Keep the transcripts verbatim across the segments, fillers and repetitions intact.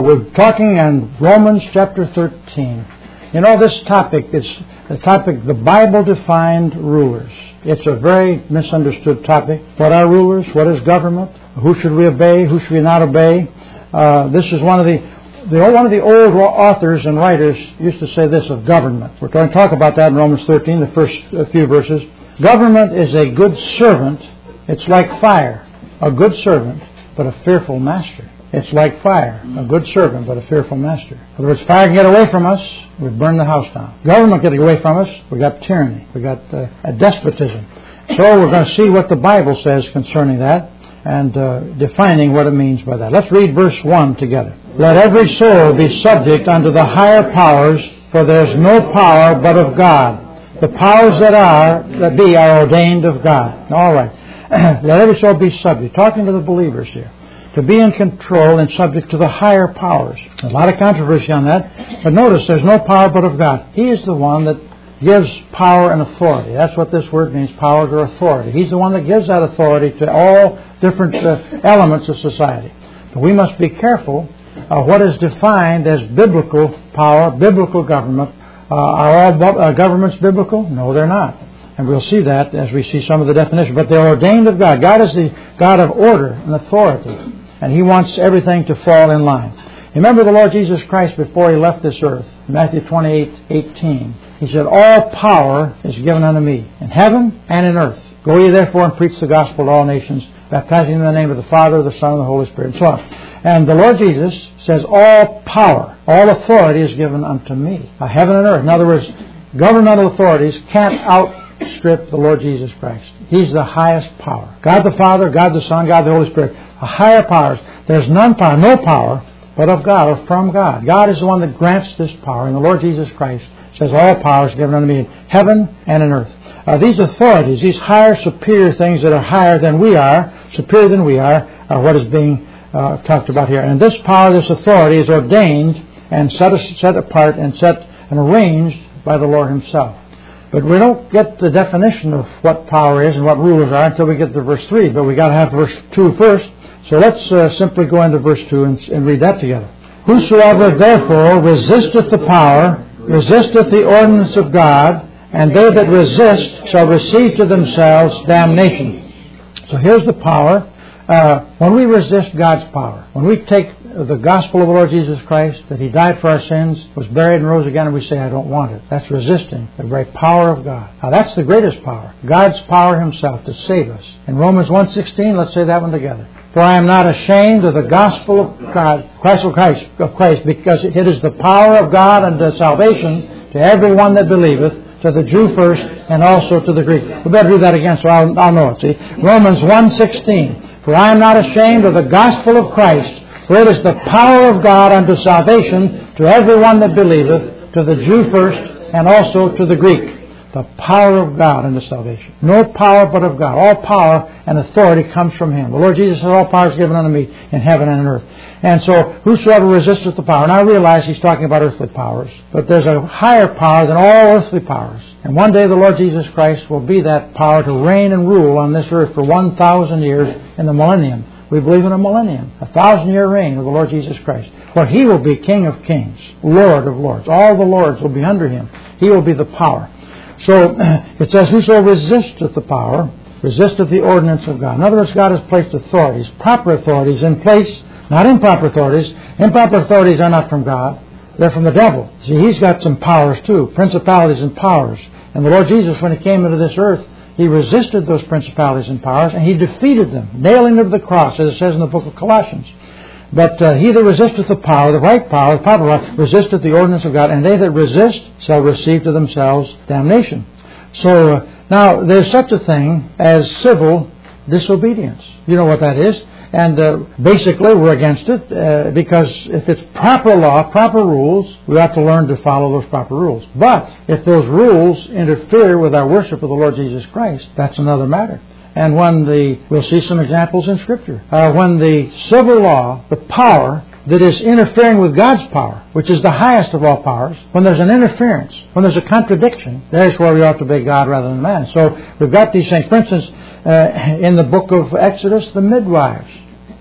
we're talking on Romans chapter thirteen. You know, this topic is the topic, the Bible-defined rulers. It's a very misunderstood topic. What are rulers? What is government? Who should we obey? Who should we not obey? Uh, this is one of the, the one of the old authors and writers used to say this of government. We're going to talk about that in Romans thirteen, the first few verses. Government is a good servant. It's like fire. A good servant, but a fearful master. It's like fire, a good servant, but a fearful master. In other words, fire can get away from us, we burn the house down. Government getting away from us, we got tyranny, we got uh, a despotism. So we're going to see what the Bible says concerning that and uh, defining what it means by that. Let's read verse one together. Let every soul be subject unto the higher powers, for there is no power but of God. The powers that are, that be, are ordained of God. All right. Let every soul be subject. Talking to the believers here. To be in control and subject to the higher powers. A lot of controversy on that. But notice, there's no power but of God. He is the one that gives power and authority. That's what this word means, power or authority. He's the one that gives that authority to all different uh, elements of society. But we must be careful of what is defined as biblical power, biblical government. Uh, are all uh, governments biblical? No, they're not. And we'll see that as we see some of the definition. But they're ordained of God. God is the God of order and authority. And He wants everything to fall in line. Remember the Lord Jesus Christ before He left this earth. Matthew twenty-eight eighteen. He said, all power is given unto me in heaven and in earth. Go ye therefore and preach the gospel to all nations, baptizing them in the name of the Father, the Son, and the Holy Spirit, and so on. And the Lord Jesus says, all power, all authority is given unto me. Uh, heaven and earth. In other words, governmental authorities can't outstrip the Lord Jesus Christ. He's the highest power. God the Father, God the Son, God the Holy Spirit. A higher powers. There's none power, no power, but of God or from God. God is the one that grants this power. And the Lord Jesus Christ says, all power is given unto me in heaven and in earth. Uh, these authorities, these higher, superior things that are higher than we are, superior than we are, are what is being uh, talked about here. And this power, this authority is ordained and set, set apart and set and arranged by the Lord Himself. But we don't get the definition of what power is and what rulers are until we get to verse three. But we got to have verse two first. So let's uh, simply go into verse two and, and read that together. Whosoever therefore resisteth the power, resisteth the ordinance of God, and they that resist shall receive to themselves damnation. So here's the power. Uh, when we resist God's power, when we take the gospel of the Lord Jesus Christ, that He died for our sins, was buried and rose again, and we say, I don't want it. That's resisting the very power of God. Now that's the greatest power. God's power Himself to save us. In Romans one sixteen, let's say that one together. For I am not ashamed of the gospel of God, Christ of Christ, of Christ, because it is the power of God unto salvation to everyone that believeth, to the Jew first, and also to the Greek. We better do that again so I'll, I'll know it. See, Romans one sixteen. For I am not ashamed of the gospel of Christ, for it is the power of God unto salvation to everyone that believeth, to the Jew first, and also to the Greek. The power of God unto salvation. No power but of God. All power and authority comes from Him. The Lord Jesus said, all power is given unto me in heaven and on earth. And so, whosoever resisteth the power. And I realize He's talking about earthly powers. But there's a higher power than all earthly powers. And one day the Lord Jesus Christ will be that power to reign and rule on this earth for one thousand years in the millennium. We believe in a millennium, a thousand-year reign of the Lord Jesus Christ, where He will be King of kings, Lord of lords. All the lords will be under Him. He will be the power. So it says, whoso resisteth the power, resisteth the ordinance of God. In other words, God has placed authorities, proper authorities in place, not improper authorities. Improper authorities are not from God. They're from the devil. See, he's got some powers too, principalities and powers. And the Lord Jesus, when He came into this earth, He resisted those principalities and powers, and He defeated them, nailing them to the cross, as it says in the book of Colossians. But uh, he that resisteth the power, the right power, the proper power, resisteth the ordinance of God, and they that resist shall receive to themselves damnation. So uh, now there's such a thing as civil disobedience. You know what that is. And uh, basically we're against it uh, because if it's proper law, proper rules, we have to learn to follow those proper rules. But if those rules interfere with our worship of the Lord Jesus Christ, that's another matter. And when the, we'll see some examples in Scripture, uh, when the civil law, the power that is interfering with God's power, which is the highest of all powers, when there's an interference, when there's a contradiction, there's where we ought to obey God rather than man. So we've got these things. For instance, uh, in the book of Exodus, the midwives.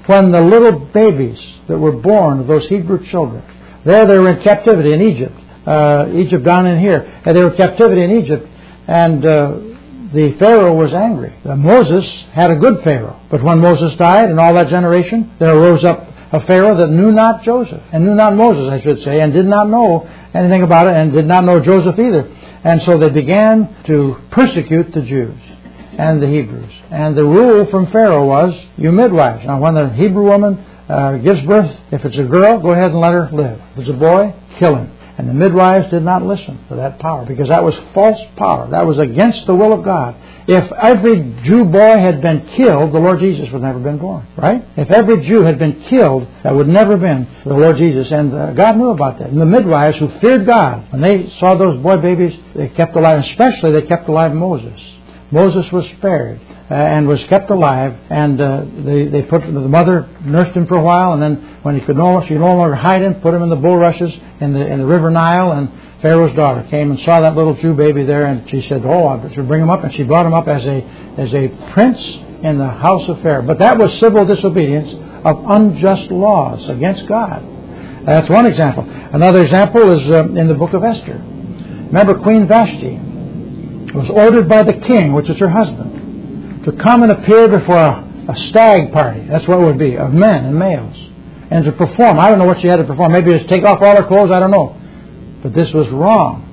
when the little babies that were born of those Hebrew children, there they were in captivity in Egypt, uh, Egypt down in here, and they were in captivity in Egypt, and uh, the Pharaoh was angry. Uh, Moses had a good Pharaoh, but when Moses died and all that generation, there arose up a Pharaoh that knew not Joseph, and knew not Moses, I should say, and did not know anything about it, and did not know Joseph either. And so they began to persecute the Jews and the Hebrews. And the rule from Pharaoh was, you midwives. Now, when the Hebrew woman uh, gives birth, if it's a girl, go ahead and let her live. If it's a boy, kill him. And the midwives did not listen to that power, because that was false power. That was against the will of God. If every Jew boy had been killed, the Lord Jesus would never have been born, right? If every Jew had been killed, that would never have been the Lord Jesus. And uh, God knew about that. And the midwives who feared God, when they saw those boy babies, they kept alive. Especially they kept alive Moses. Moses was spared uh, and was kept alive, and uh, they, they put the mother nursed him for a while, and then when he could no she no longer hide him, put him in the bulrushes in the in the river Nile, and Pharaoh's daughter came and saw that little Jew baby there, and she said, "Oh, I should bring him up," and she brought him up as a as a prince in the house of Pharaoh. But that was civil disobedience of unjust laws against God. That's one example. Another example is uh, in the book of Esther. Remember, Queen Vashti was ordered by the king, which is her husband, to come and appear before a, a stag party. That's what it would be, of men and males. And to perform. I don't know what she had to perform. Maybe just take off all her clothes. I don't know. But this was wrong.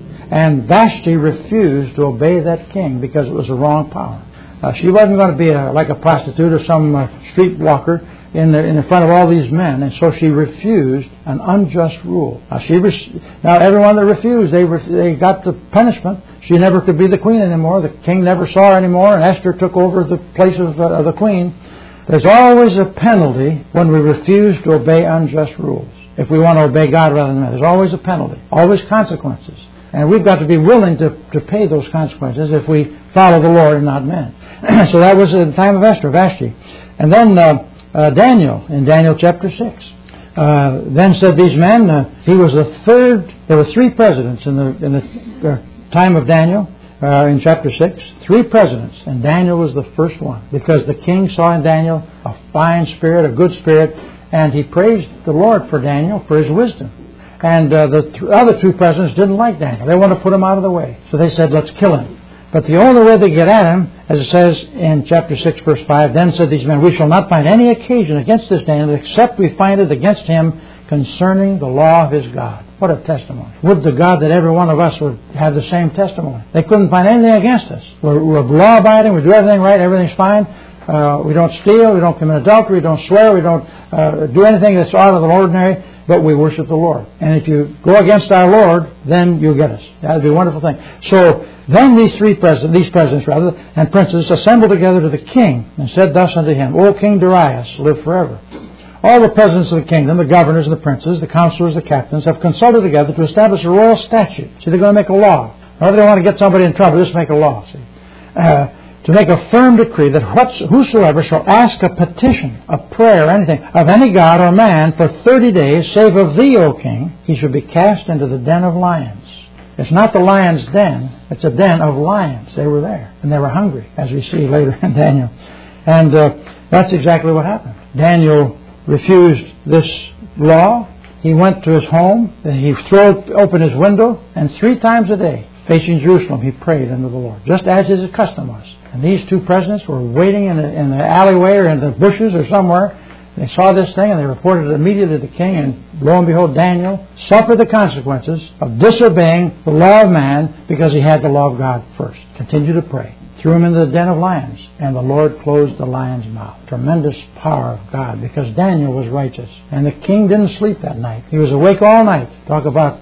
And Vashti refused to obey that king because it was a wrong power. Uh, she wasn't going to be a, like a prostitute or some uh, streetwalker in the, in the front of all these men, and so she refused an unjust rule. Now, she re- now everyone that refused, they re- they got the punishment. She never could be the queen anymore. The king never saw her anymore, and Esther took over the place of, uh, of the queen. There's always a penalty when we refuse to obey unjust rules. If we want to obey God rather than men, there's always a penalty, always consequences. And we've got to be willing to, to pay those consequences if we follow the Lord and not men. So that was the time of Esther, Vashti. And then uh, uh, Daniel, in Daniel chapter six. Uh, then said these men, uh, he was the third, there were three presidents in the, in the uh, time of Daniel, uh, in chapter six. Three presidents, and Daniel was the first one, because the king saw in Daniel a fine spirit, a good spirit, and he praised the Lord for Daniel, for his wisdom. And uh, the th- other two presidents didn't like Daniel. They wanted to put him out of the way. So they said, let's kill him. But the only way they get at him, as it says in chapter six, verse five, then said these men, we shall not find any occasion against this Daniel, except we find it against him concerning the law of his God. What a testimony. Would to God that every one of us would have the same testimony. They couldn't find anything against us. We're, we're law-abiding, we do everything right, everything's fine. Uh, we don't steal, we don't commit adultery, we don't swear, we don't uh, do anything that's out of the ordinary, but we worship the Lord. And if you go against our Lord, then you'll get us. That would be a wonderful thing. So then these three presidents, these presidents rather, and princes assembled together to the king and said thus unto him, O King Darius, live forever. All the presidents of the kingdom, the governors and the princes, the counselors, the captains, have consulted together to establish a royal statute. See, they're going to make a law. Whenever they want to get somebody in trouble, just make a law. See. Uh, to make a firm decree that whosoever shall ask a petition, a prayer, or anything, of any god or man for thirty days, save of thee, O king, he shall be cast into the den of lions. It's not the lion's den, it's a den of lions. They were there, and they were hungry, as we see later in Daniel. And uh, that's exactly what happened. Daniel refused this law. He went to his home, he threw open his window, and three times a day, facing Jerusalem, he prayed unto the Lord, just as his custom was. And these two presidents were waiting in the, in the alleyway or in the bushes or somewhere. They saw this thing and they reported it immediately to the king, and lo and behold, Daniel suffered the consequences of disobeying the law of man because he had the law of God first. Continued to pray. Threw him into the den of lions, and the Lord closed the lion's mouth. Tremendous power of God, because Daniel was righteous. And the king didn't sleep that night. He was awake all night. Talk about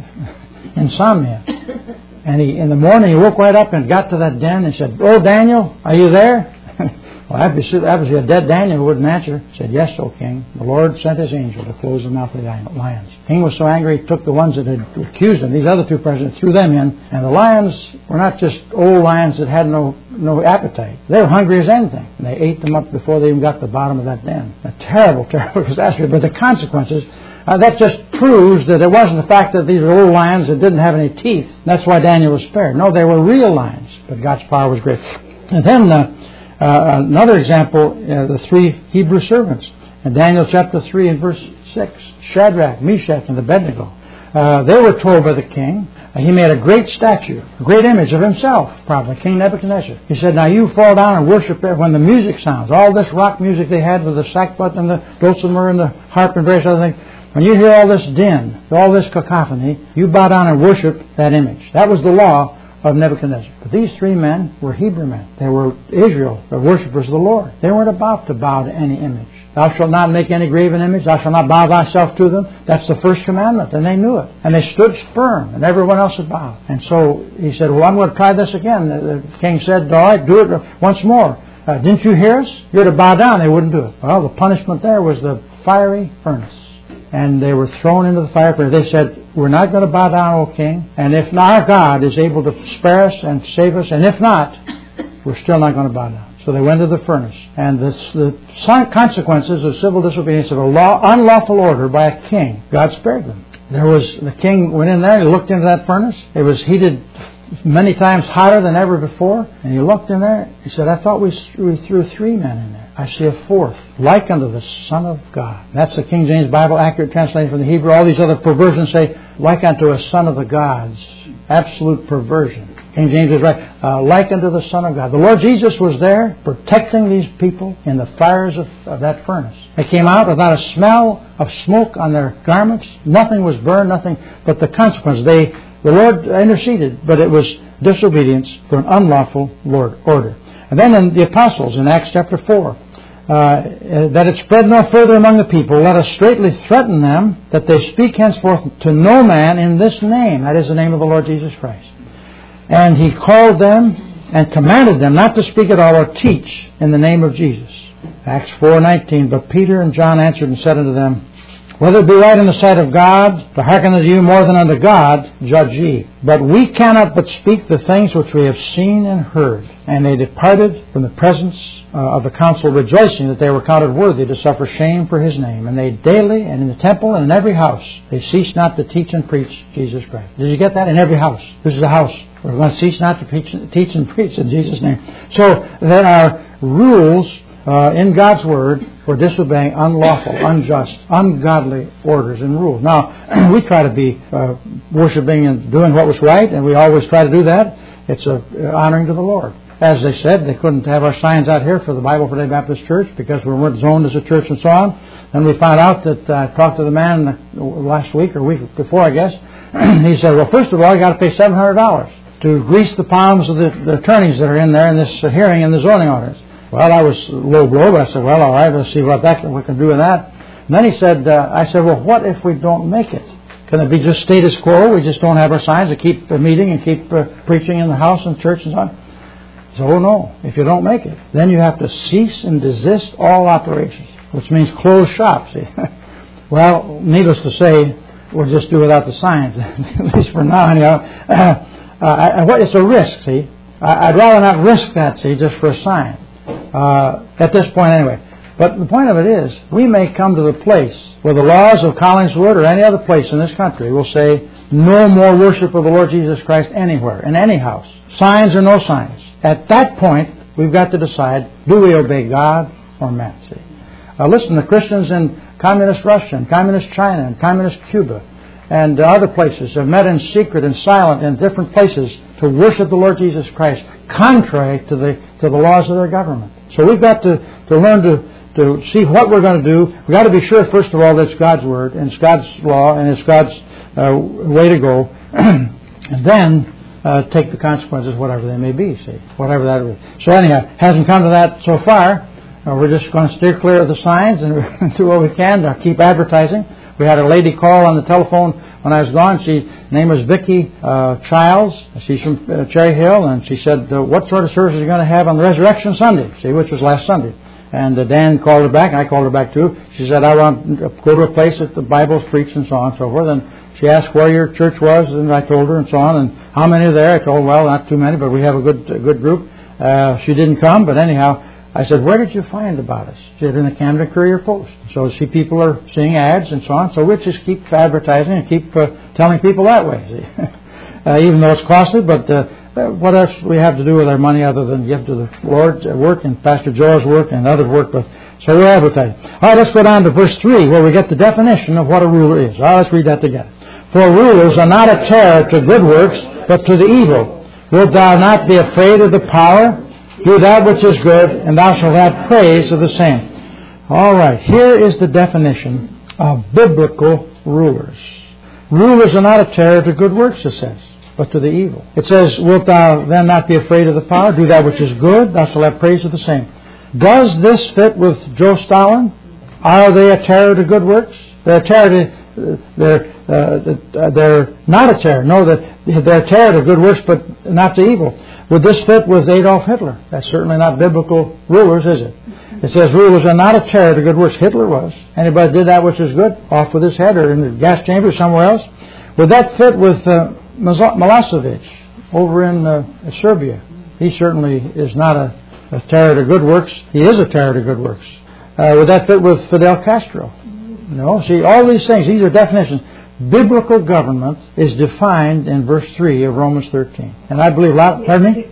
insomnia. And he, in the morning, he woke right up and got to that den and said, "Oh, Daniel, are you there?" Well, obviously a dead Daniel wouldn't answer. He said, "Yes, O king. The Lord sent his angel to close the mouth of the lions." The king was so angry, he took the ones that had accused him, these other two presidents, threw them in. And the lions were not just old lions that had no no appetite. They were hungry as anything. And they ate them up before they even got to the bottom of that den. A terrible, terrible catastrophe. But the consequences, Uh, that just proves that it wasn't the fact that these were old lions that didn't have any teeth. That's why Daniel was spared. No, they were real lions, but God's power was great. And then uh, Uh, another example, uh, the three Hebrew servants. In Daniel chapter three and verse six, Shadrach, Meshach, and Abednego. Uh, they were told by the king, uh, he made a great statue, a great image of himself, probably, King Nebuchadnezzar. He said, now you fall down and worship it when the music sounds. All this rock music they had with the sackbut and the dulcimer and the harp and various other things. When you hear all this din, all this cacophony, you bow down and worship that image. That was the law of Nebuchadnezzar. But these three men were Hebrew men. They were Israel, the worshippers of the Lord. They weren't about to bow to any image. Thou shalt not make any graven image. Thou shalt not bow thyself to them. That's the first commandment, and they knew it. And they stood firm, and everyone else had bowed. And so he said, well, I'm going to try this again. The king said, all right, do it once more. Uh, didn't you hear us? You're to bow down. They wouldn't do it. Well, the punishment there was the fiery furnace. And they were thrown into the fire furnace. They said, we're not going to bow down, O king. And if our God is able to spare us and save us, and if not, we're still not going to bow down. So they went to the furnace. And this, the consequences of civil disobedience of a law, unlawful order by a king, God spared them. There was, the king went in there, he looked into that furnace. It was heated many times hotter than ever before. And he looked in there. He said, I thought we, we threw three men in there. I see a fourth, like unto the Son of God. That's the King James Bible, accurate translation from the Hebrew. All these other perversions say, like unto a son of the gods. Absolute perversion. King James is right. Uh, like unto the Son of God. The Lord Jesus was there protecting these people in the fires of, of that furnace. They came out without a smell of smoke on their garments. Nothing was burned, nothing but the consequence. They, the Lord interceded, but it was disobedience for an unlawful Lord order. And then in the apostles in Acts chapter four, uh, that it spread no further among the people, let us straitly threaten them that they speak henceforth to no man in this name, that is the name of the Lord Jesus Christ. And he called them and commanded them not to speak at all or teach in the name of Jesus. Acts four nineteen, but Peter and John answered and said unto them, whether it be right in the sight of God to hearken unto you more than unto God, judge ye. But we cannot but speak the things which we have seen and heard. And they departed from the presence uh, of the council, rejoicing that they were counted worthy to suffer shame for his name. And they daily, and in the temple and in every house, they ceased not to teach and preach Jesus Christ. Did you get that? In every house. This is a house. We're going to cease not to preach, teach and preach in Jesus' name. So there are rules uh, in God's Word for disobeying unlawful, unjust, ungodly orders and rules. Now, we try to be uh, worshiping and doing what was right, and we always try to do that. It's a, uh, honoring to the Lord. As they said, they couldn't have our signs out here for the Bible for Day Baptist Church because we weren't zoned as a church and so on. Then we found out that I uh, talked to the man last week or week before, I guess. He said, well, first of all, you got to pay seven hundred dollars to grease the palms of the, the attorneys that are in there in this uh, hearing in the zoning ordinance. Well, I was low blow, but I said, well, all right, let's see what that we can do with that. And then he said, uh, I said, well, what if we don't make it? Can it be just status quo? We just don't have our signs to keep uh, meeting and keep uh, preaching in the house and church and so on? So, oh no, if you don't make it, then you have to cease and desist all operations, which means close shop, see. Well, needless to say, we'll just do without the signs, at least for now, anyhow. Uh, uh, it's a risk, see. I'd rather not risk that, see, just for a sign. Uh, at this point anyway. But the point of it is, we may come to the place where the laws of Collingswood or any other place in this country will say no more worship of the Lord Jesus Christ anywhere, in any house. Signs or no signs. At that point, we've got to decide, do we obey God or man? See? Uh, listen, the Christians in communist Russia and communist China and communist Cuba and other places have met in secret and silent in different places to worship the Lord Jesus Christ, contrary to the to the laws of their government. So we've got to, to learn to, to see what we're going to do. We've got to be sure, first of all, that it's God's Word and it's God's law and it's God's uh, way to go. And then uh, take the consequences, whatever they may be, see, whatever that is. So anyhow, hasn't come to that so far. Uh, we're just going to steer clear of the signs and do what we can to keep advertising. We had a lady call on the telephone when I was gone. She, her name was Vicki uh, Childs. She's from uh, Cherry Hill, and she said, uh, what sort of service are you going to have on the Resurrection Sunday? See, which was last Sunday. And uh, Dan called her back, and I called her back too. She said, I want to go to a place that the Bible's preached and so on and so forth. And she asked where your church was, and I told her and so on. And how many are there? I told her, well, not too many, but we have a good a good group. Uh, she didn't come, but anyhow, I said, where did you find about us? She said, in the Camden Courier Post. So see, people are seeing ads and so on. So we'll just keep advertising and keep uh, telling people that way. See? uh, even though it's costly, but uh, uh, what else we have to do with our money other than give to the Lord's work and Pastor Joel's work and other work? But so we advertise. All right, let's go down to verse three where we get the definition of what a ruler is. All right, let's read that together. For rulers are not a terror to good works, but to the evil. Wilt thou not be afraid of the power? Do that which is good, and thou shalt have praise of the same. All right, here is the definition of biblical rulers. Rulers are not a terror to good works, it says, but to the evil. It says, wilt thou then not be afraid of the power? Do that which is good, thou shalt have praise of the same. Does this fit with Joe Stalin? Are they a terror to good works? They're a terror to, they're, uh, they're not a terror. No, they're a terror to good works, but not to evil. Would this fit with Adolf Hitler? That's certainly not biblical rulers, is it? It says rulers are not a terror to good works. Hitler was. Anybody did that which is good, off with his head or in the gas chamber somewhere else. Would that fit with uh, Milosevic over in uh, Serbia? He certainly is not a, a terror to good works. He is a terror to good works. Uh, would that fit with Fidel Castro? No. See, all these things, these are definitions. Biblical government is defined in verse three of Romans thirteen. And I believe, pardon me?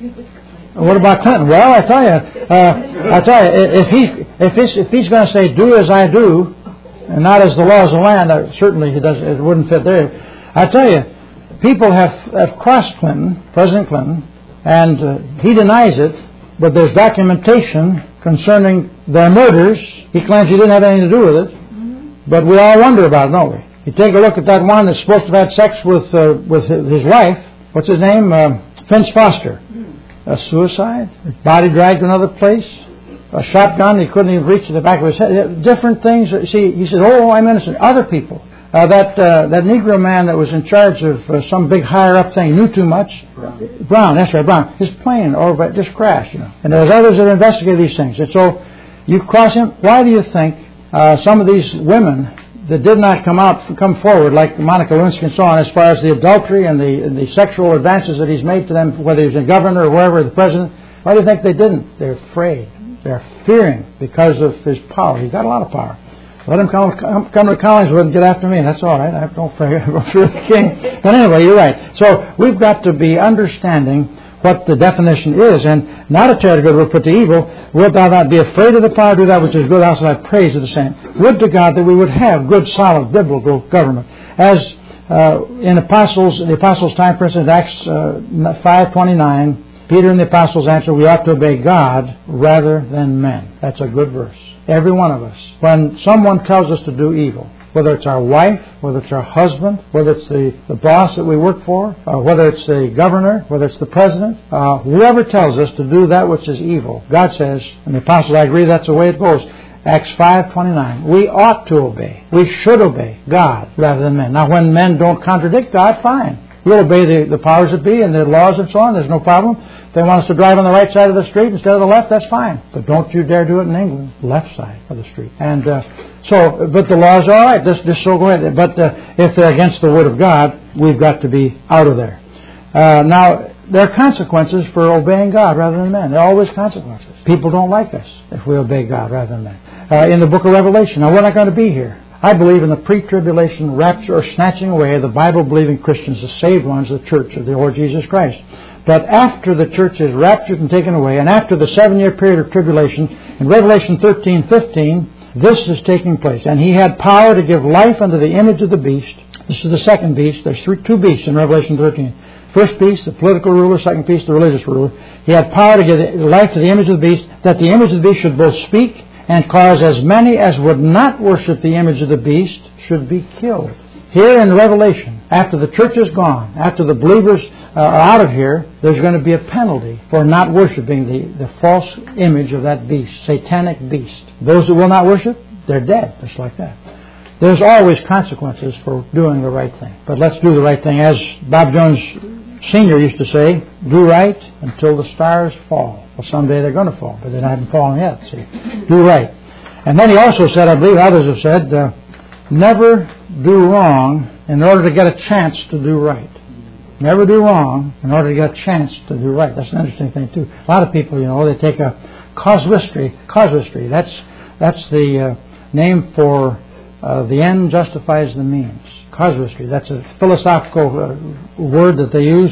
What about Clinton? Well, I tell you, uh, I tell you, if he if he's, if he's going to say "do as I do," and not as the laws of the land, uh, certainly he doesn't. It wouldn't fit there. I tell you, people have have crossed Clinton, President Clinton, and uh, he denies it. But there's documentation concerning their murders. He claims he didn't have anything to do with it. But we all wonder about it, don't we? You take a look at that one that's supposed to have had sex with uh, with his wife. What's his name? Uh, Vince Foster. A suicide. A body dragged to another place. A shotgun. He couldn't even reach to the back of his head. Different things. See, he says, "Oh, I'm innocent." Other people. Uh, that uh, that Negro man that was in charge of uh, some big higher up thing knew too much. Brown. Brown. That's right. Brown. His plane or just crashed. You know. And there's others that investigate these things. And so you cross him. Why do you think uh, some of these women that did not come out, come forward, like Monica Lewinsky and so on, as far as the adultery and the and the sexual advances that he's made to them, whether he's a governor or wherever, the president, why do you think they didn't? They're afraid. They're fearing because of his power. He's got a lot of power. Let him come, come, come to Collingswood and get after me. That's all right. I don't fear the king. But anyway, you're right. So we've got to be understanding what the definition is, and not a terror to good, but to evil. Wilt thou not be afraid of the power? Do that which is good, thou shalt have praise of the same. Would to God that we would have good, solid, biblical government. As uh, in Apostles, the Apostles' time, for instance, Acts uh, five twenty-nine, Peter and the Apostles answer, we ought to obey God rather than men. That's a good verse. Every one of us. When someone tells us to do evil, whether it's our wife, whether it's our husband, whether it's the, the boss that we work for, uh, whether it's the governor, whether it's the president, uh, whoever tells us to do that which is evil, God says, and the apostles, I agree, that's the way it goes. Acts five twenty-nine. We ought to obey. We should obey God rather than men. Now, when men don't contradict God, fine. We'll obey the, the powers that be and the laws and so on. There's no problem. If they want us to drive on the right side of the street instead of the left, that's fine. But don't you dare do it in England. Left side of the street. And uh, so, but the laws are all right. Just, just so go ahead. But uh, if they're against the Word of God, we've got to be out of there. Uh, now, there are consequences for obeying God rather than men. There are always consequences. People don't like us if we obey God rather than men. Uh, in the book of Revelation, now we're not going to be here. I believe in the pre-tribulation rapture or snatching away of the Bible-believing Christians, the saved ones, the church of the Lord Jesus Christ. But after the church is raptured and taken away, and after the seven-year period of tribulation, in Revelation thirteen fifteen, this is taking place. And he had power to give life unto the image of the beast. This is the second beast. There's three, two beasts in Revelation thirteen. First beast, the political ruler. Second beast, the religious ruler. He had power to give life to the image of the beast, that the image of the beast should both speak and cause as many as would not worship the image of the beast should be killed. Here in Revelation, after the church is gone, after the believers are out of here, there's going to be a penalty for not worshiping the, the false image of that beast, satanic beast. Those who will not worship, they're dead, just like that. There's always consequences for doing the right thing. But let's do the right thing. As Bob Jones Senior used to say, do right until the stars fall. Well, someday they're going to fall, but they haven't fallen yet. See, do right. And then he also said, I believe others have said, uh, never do wrong in order to get a chance to do right. Never do wrong in order to get a chance to do right. That's an interesting thing too. A lot of people, you know, they take a casuistry. Casuistry. That's that's the uh, name for uh, the end justifies the means. Casuistry. That's a philosophical uh, word that they use.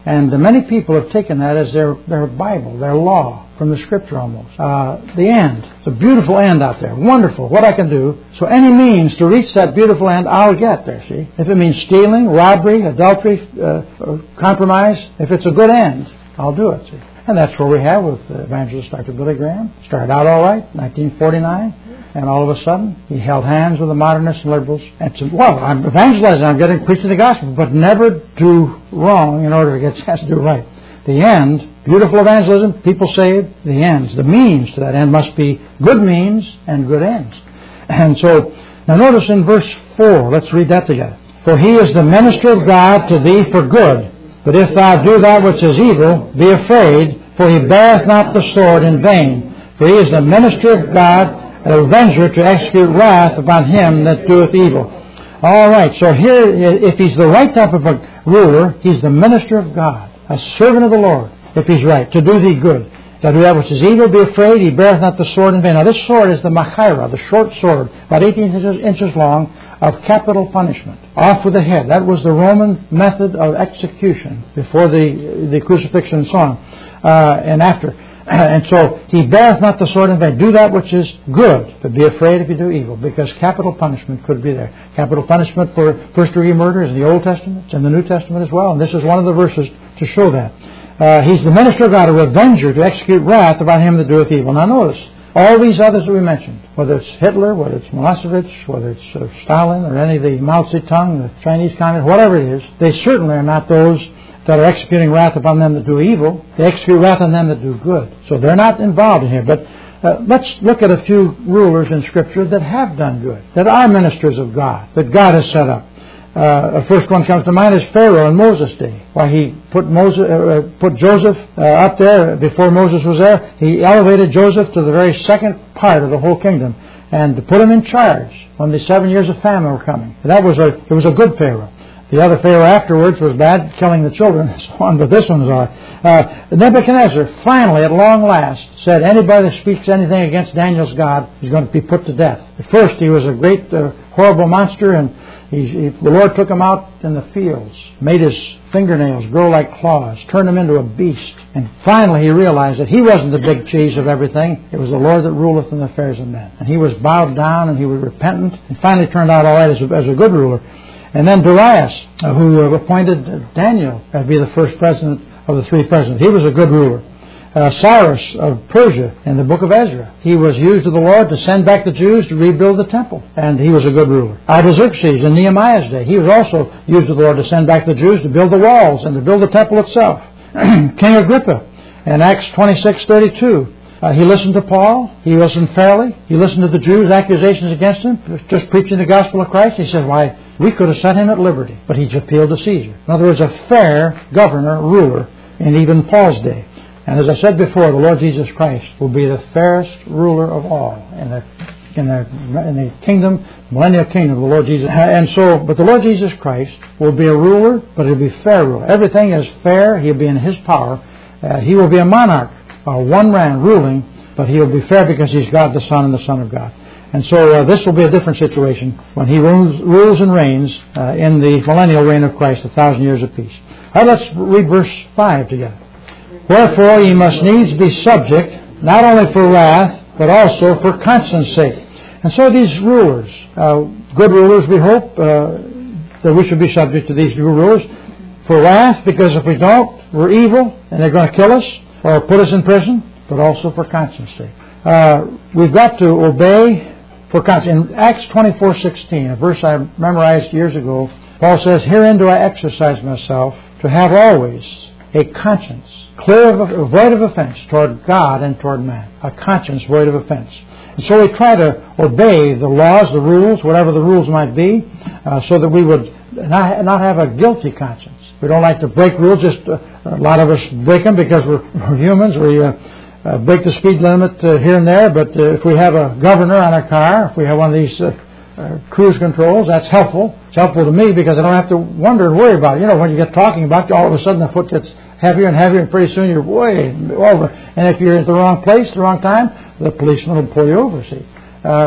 And uh, many people have taken that as their, their Bible, their law from the Scripture almost. Uh, the end. It's a beautiful end out there. Wonderful. What I can do. So any means to reach that beautiful end, I'll get there, see. If it means stealing, robbery, adultery, uh, compromise, if it's a good end, I'll do it, see. And that's where we have with uh, evangelist Doctor Billy Graham. Started out all right, nineteen forty-nine. And all of a sudden, he held hands with the modernists and liberals and said, well, I'm evangelizing, I'm getting preaching the gospel, but never do wrong in order to get a chance to do right. The end, beautiful evangelism, people saved, the ends, the means to that end must be good means and good ends. And so, now notice in verse four, let's read that together. For he is the minister of God to thee for good, but if thou do that which is evil, be afraid, for he beareth not the sword in vain. For he is the minister of God, an avenger to execute wrath upon him that doeth evil. All right, so here, if he's the right type of a ruler, he's the minister of God, a servant of the Lord, if he's right, to do thee good. Thou do that which is evil, be afraid, he beareth not the sword in vain. Now this sword is the machaira, the short sword, about eighteen inches long, of capital punishment. Off with the head. That was the Roman method of execution before the, the crucifixion and so on, uh, and after. And so, he beareth not the sword in vain. Do that which is good, but be afraid if you do evil, because capital punishment could be there. Capital punishment for first-degree murder is in the Old Testament, it's in the New Testament as well, and this is one of the verses to show that. Uh, he's the minister of God, a revenger to execute wrath upon him that doeth evil. Now notice, all these others that we mentioned, whether it's Hitler, whether it's Milosevic, whether it's uh, Stalin, or any of the Mao Zedong, the Chinese Communists, whatever it is, they certainly are not those that are executing wrath upon them that do evil. They execute wrath on them that do good. So they're not involved in here. But uh, let's look at a few rulers in Scripture that have done good, that are ministers of God, that God has set up. Uh, the first one comes to mind is Pharaoh in Moses' day. Why he put Moses, uh, put Joseph uh, up there before Moses was there. He elevated Joseph to the very second part of the whole kingdom and put him in charge when the seven years of famine were coming. That was a, it was a good Pharaoh. The other Pharaoh afterwards was bad, killing the children and so on, but this one was all right. Uh, Nebuchadnezzar finally, at long last, said anybody that speaks anything against Daniel's God is going to be put to death. At first he was a great, uh, horrible monster, and he, he, the Lord took him out in the fields, made his fingernails grow like claws, turned him into a beast, and finally he realized that he wasn't the big cheese of everything. It was the Lord that ruleth in the affairs of men. And he was bowed down, and he was repentant, and finally turned out all right as a, as a good ruler. And then Darius, uh, who uh, appointed Daniel to be the first president of the three presidents. He was a good ruler. Uh, Cyrus of Persia in the book of Ezra. He was used of the Lord to send back the Jews to rebuild the temple. And he was a good ruler. Artaxerxes in Nehemiah's day. He was also used of the Lord to send back the Jews to build the walls and to build the temple itself. King Agrippa in Acts twenty-six thirty-two. Uh, he listened to Paul. He listened fairly. He listened to the Jews' accusations against him, just preaching the gospel of Christ. He said, why, we could have set him at liberty, but he appealed to Caesar. In other words, a fair governor, ruler, in even Paul's day. And as I said before, the Lord Jesus Christ will be the fairest ruler of all in the in the, in the kingdom, millennial kingdom of the Lord Jesus. And so, but the Lord Jesus Christ will be a ruler, but he'll be a fair ruler. Everything is fair. He'll be in his power. Uh, he will be a monarch. Uh, one man ruling, but he'll be fair because he's God the Son and the Son of God. And so uh, this will be a different situation when he rules, rules and reigns uh, in the millennial reign of Christ, a thousand years of peace. All right, let's read verse five together. Wherefore ye must needs be subject, not only for wrath, but also for conscience sake. And so these rulers, uh, good rulers we hope, uh, that we should be subject to these good rulers, for wrath, because if we don't, we're evil, and they're going to kill us, or put us in prison, but also for conscience sake. Uh, we've got to obey for conscience. In Acts twenty-four sixteen, a verse I memorized years ago, Paul says, herein do I exercise myself to have always a conscience clear of, void of offense toward God and toward man. A conscience void of offense. And so we try to obey the laws, the rules, whatever the rules might be, uh, so that we would not, not have a guilty conscience. We don't like to break rules. Just uh, a lot of us break them because we're, we're humans. We uh, uh, break the speed limit uh, here and there. But uh, if we have a governor on our car, if we have one of these uh, uh, cruise controls, that's helpful. It's helpful to me because I don't have to wonder and worry about it. You know, when you get talking about it, all of a sudden the foot gets heavier and heavier, and pretty soon you're way over. And if you're at the wrong place, the wrong time, the policeman will pull you over. See. Uh,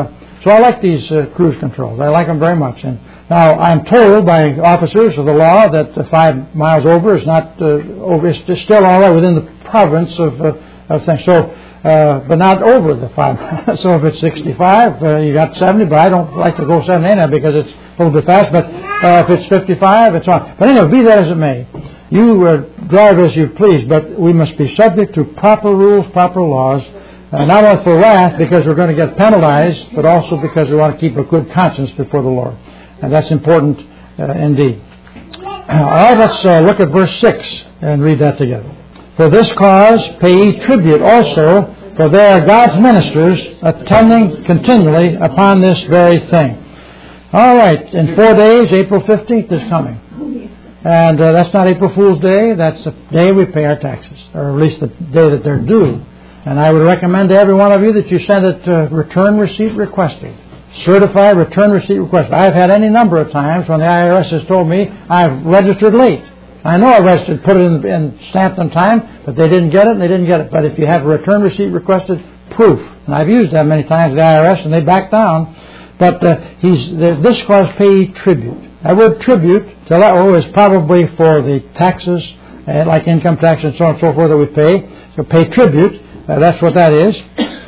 So I like these uh, cruise controls. I like them very much. And now I'm told by officers of the law that uh, five miles over is not uh, over. It's still all right within the province of, uh, of things. So, uh, but not over the five miles. So if it's sixty-five, uh, you got seventy. But I don't like to go seventy now because it's a little bit fast. But uh, if it's fifty-five, it's on. But anyway, be that as it may, you uh, drive as you please. But we must be subject to proper rules, proper laws. Uh, not only for wrath, because we're going to get penalized, but also because we want to keep a good conscience before the Lord. And that's important uh, indeed. All right, let's uh, look at verse six and read that together. For this cause pay ye tribute also, for they are God's ministers, attending continually upon this very thing. All right, in four days, April fifteenth is coming. And uh, that's not April Fool's Day. That's the day we pay our taxes, or at least the day that they're due. And I would recommend to every one of you that you send it uh, return receipt requested. Certified return receipt requested. I've had any number of times when the I R S has told me I've registered late. I know I registered, put it in, in stamped on time, but they didn't get it and they didn't get it. But if you have a return receipt requested, proof. And I've used that many times at the I R S and they back down. But uh, he's the, this clause pay tribute. That word tribute, teleo, is probably for the taxes, uh, like income tax and so on and so forth that we pay. So pay tribute. Uh, that's what that is.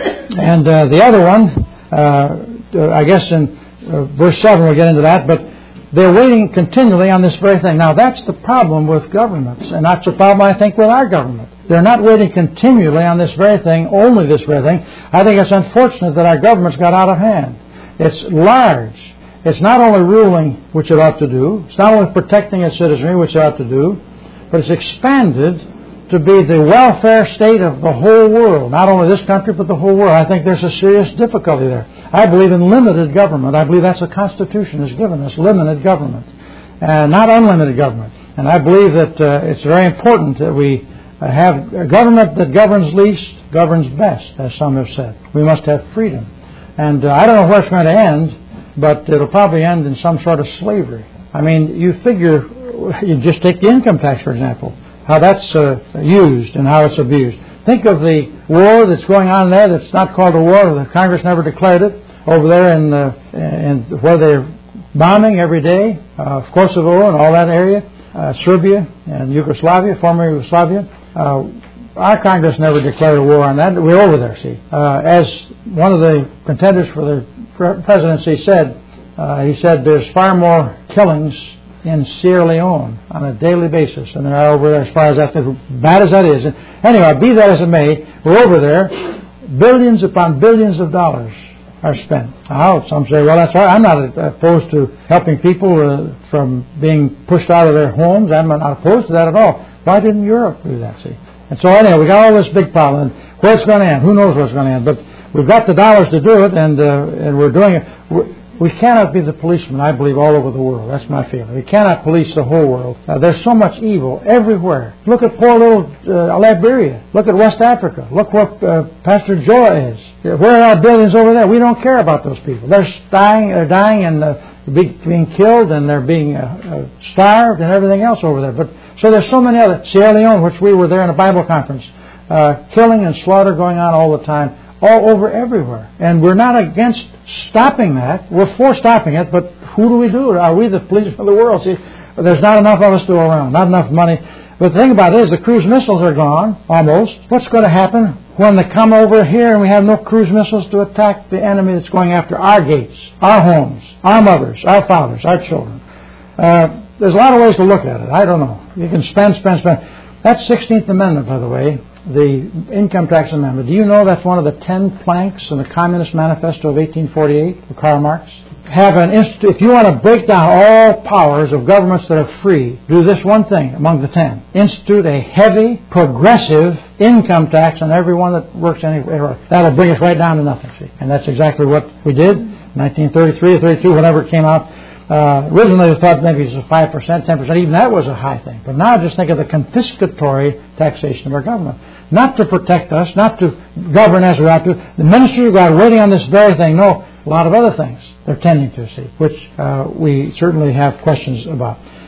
And uh, the other one, uh, uh, I guess in uh, verse seven we'll get into that, but they're waiting continually on this very thing. Now that's the problem with governments, and that's the problem I think with our government. They're not waiting continually on this very thing, only this very thing. I think it's unfortunate that our government's got out of hand. It's large. It's not only ruling, which it ought to do. It's not only protecting its citizenry, which it ought to do, but it's expanded to be the welfare state of the whole world, not only this country, but the whole world. I think there's a serious difficulty there. I believe in limited government. I believe that's the Constitution has given us, limited government, and not unlimited government. And I believe that uh, it's very important that we uh, have a government that governs least, governs best, as some have said. We must have freedom. And uh, I don't know where it's going to end, but it'll probably end in some sort of slavery. I mean, you figure, you just take the income tax, for example, how that's uh, used and how it's abused. Think of the war that's going on there that's not called a war. The Congress never declared it. Over there in, uh, in where they're bombing every day, uh, Kosovo and all that area, uh, Serbia and Yugoslavia, former Yugoslavia. Uh, our Congress never declared a war on that. We're over there, see. Uh, as one of the contenders for the presidency said, uh, he said there's far more killings in Sierra Leone on a daily basis, and they're over there as far as that's as bad as that is. And anyway, be that as it may, we're over there. Billions upon billions of dollars are spent. Now, some say, well, that's all right. I'm not opposed to helping people uh, from being pushed out of their homes. I'm not opposed to that at all. Why didn't Europe do that, see? And so anyway, we got all this big problem. And where it's going to end, who knows where it's going to end. But we've got the dollars to do it, and uh, and we're doing it. We're, We cannot be the policeman, I believe, all over the world. That's my feeling. We cannot police the whole world. Uh, there's so much evil everywhere. Look at poor little uh, Liberia. Look at West Africa. Look where uh, Pastor Joy is. Where are our billions over there? We don't care about those people. They're dying, they're dying and uh, being killed, and they're being uh, uh, starved and everything else over there. But so there's so many other. Sierra Leone, which we were there in a Bible conference, uh, killing and slaughter going on all the time. All over everywhere. And we're not against stopping that. We're for stopping it, but who do we do it? Are we the police of the world? See, there's not enough of us to go around, not enough money. But the thing about it is the cruise missiles are gone, almost. What's going to happen when they come over here and we have no cruise missiles to attack the enemy that's going after our gates, our homes, our mothers, our fathers, our children? Uh, there's a lot of ways to look at it. I don't know. You can spend, spend, spend. That's sixteenth Amendment, by the way. The income tax amendment. Do you know that's one of the ten planks in the Communist Manifesto of eighteen forty-eight of Karl Marx? Have an institute. If you want to break down all powers of governments that are free, do this one thing among the ten. Institute a heavy, progressive income tax on everyone that works anywhere. That'll bring us right down to nothing. See? And that's exactly what we did. nineteen thirty-three or thirty-two, whenever it came out. Uh, originally they thought maybe it was a five percent, ten percent. Even that was a high thing. But now just think of the confiscatory taxation of our government. Not to protect us, not to govern as we ought to. The ministers of God are waiting on this very thing. No, a lot of other things they're tending to, see, which uh, we certainly have questions about.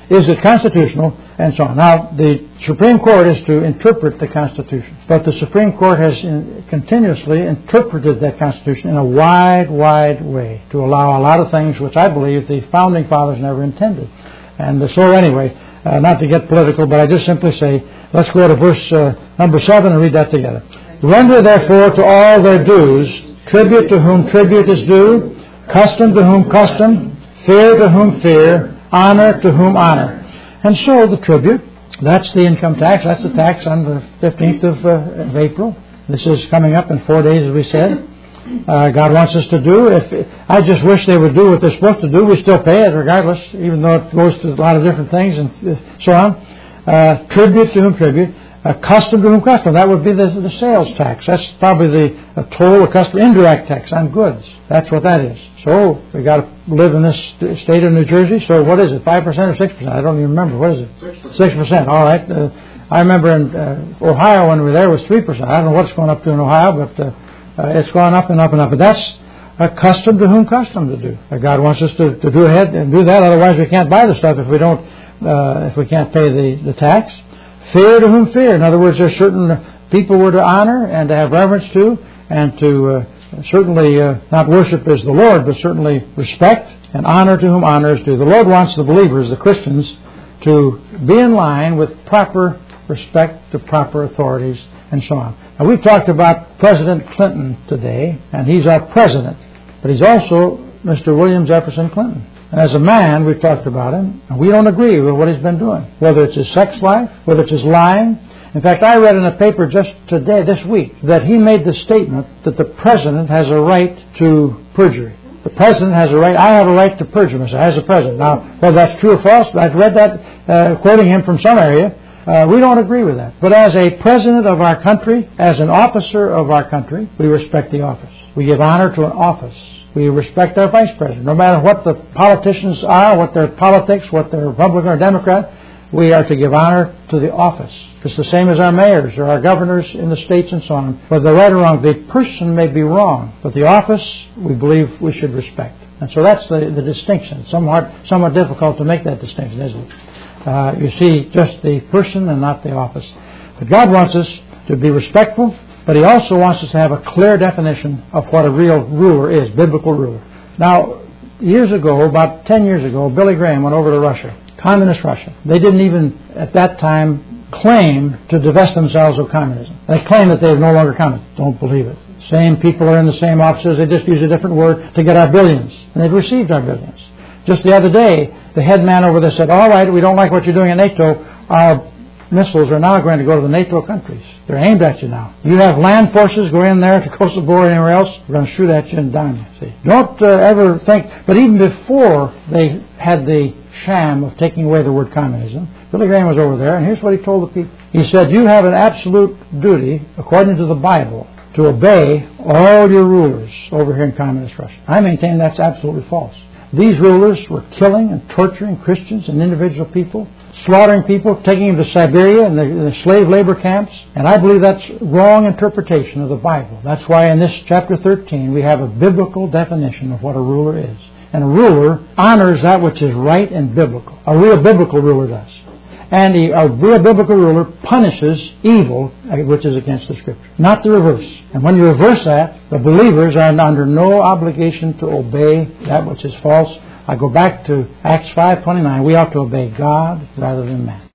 is it constitutional, and so on. Now, the Supreme Court is to interpret the Constitution, but the Supreme Court has in, continuously interpreted that Constitution in a wide, wide way to allow a lot of things which I believe the Founding Fathers never intended. And so anyway, uh, not to get political, but I just simply say, let's go to verse uh, number seven and read that together. Render therefore to all their dues, tribute to whom tribute is due, custom to whom custom, fear to whom fear, honor to whom honor. And so the tribute, that's the income tax, that's the tax on the fifteenth of, uh, of April. This is coming up in four days, as we said. Uh, God wants us to do. If I just wish they would do what they're supposed to do. We still pay it regardless, even though it goes to a lot of different things and so on. Uh, tribute to whom tribute. Uh, custom to whom custom. That would be the, the sales tax. That's probably the a toll, a custom, indirect tax on goods. That's what that is. So we got to live in this st- state of New Jersey. So what is it? Five percent or six percent? I don't even remember. What is it? Six percent. All right. Uh, I remember in uh, Ohio when we were there it was three percent. I don't know what's going up to in Ohio, but uh, uh, it's gone up and up and up. But that's a custom to whom custom to do. Uh, God wants us to, to do ahead and do that. Otherwise, we can't buy the stuff if we don't. Uh, if we can't pay the, the tax. Fear to whom fear. In other words, there's certain people we're to honor and to have reverence to, and to uh, certainly uh, not worship as the Lord, but certainly respect and honor to whom honor is due. The Lord wants the believers, the Christians, to be in line with proper respect to proper authorities and so on. Now, we've talked about President Clinton today, and he's our president, but he's also Mister William Jefferson Clinton. And as a man, we've talked about him, and we don't agree with what he's been doing, whether it's his sex life, whether it's his lying. In fact, I read in a paper just today, this week, that he made the statement that the president has a right to perjury. The president has a right, I have a right to perjure myself as a president. Now, whether that's true or false, I've read that, uh, quoting him from some area. Uh, we don't agree with that. But as a president of our country, as an officer of our country, we respect the office. We give honor to an office. We respect our vice president. No matter what the politicians are, what their politics, what they're Republican or Democrat, we are to give honor to the office. It's the same as our mayors or our governors in the states and so on. Whether they're right or wrong, the person may be wrong, but the office, we believe we should respect. And so that's the, the distinction. It's somewhat, somewhat difficult to make that distinction, isn't it? Uh, you see just the person and not the office. But God wants us to be respectful, but He also wants us to have a clear definition of what a real ruler is, biblical ruler. Now, years ago, about ten years ago, Billy Graham went over to Russia, communist Russia. They didn't even, at that time, claim to divest themselves of communism. They claim that they are no longer communist. Don't believe it. Same people are in the same offices. They just use a different word to get our billions. And they've received our billions. Just the other day, the head man over there said, all right, we don't like what you're doing at NATO. Our missiles are now going to go to the NATO countries. They're aimed at you now. You have land forces go in there to Kosovo or anywhere else, we're going to shoot at you and down you. See, don't uh, ever think, but even before they had the sham of taking away the word communism, Billy Graham was over there, and here's what he told the people. He said, you have an absolute duty, according to the Bible, to obey all your rulers over here in communist Russia. I maintain that's absolutely false. These rulers were killing and torturing Christians and individual people, slaughtering people, taking them to Siberia and the, the slave labor camps. And I believe that's wrong interpretation of the Bible. That's why in this chapter thirteen we have a biblical definition of what a ruler is. And a ruler honors that which is right and biblical. A real biblical ruler does. And he, a real biblical ruler punishes evil, which is against the Scripture, not the reverse. And when you reverse that, the believers are under no obligation to obey that which is false. I go back to Acts five twenty-nine. We ought to obey God rather than man.